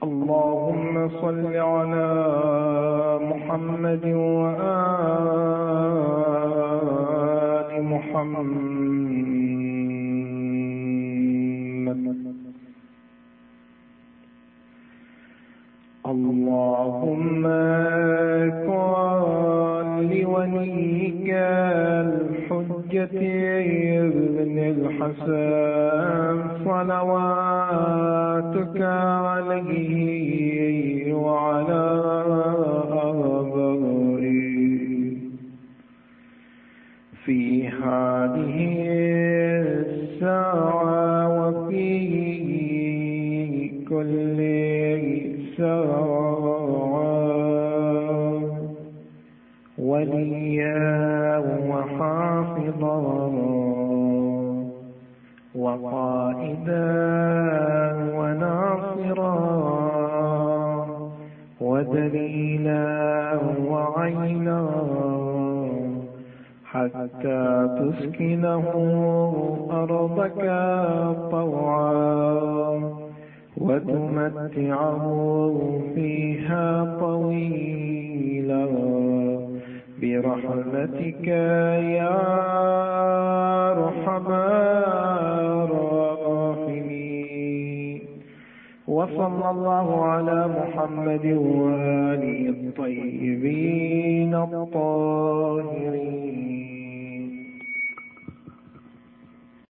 اللهم صل على محمد وآل محمد. اللهم كن لوليك الحجة ابن الحسن صلواتك عليه وعلى آبائه في هذه الساعة وفي كل ساعة وليا وحافظا وقائدا وناصرا ودليلا وعينا حتى تسكنه أرضك طوعا وتمتعه فيها طويلا برحمتك يا أرحم الراحمين. وصلى الله على محمد وآله الطيبين الطاهرين.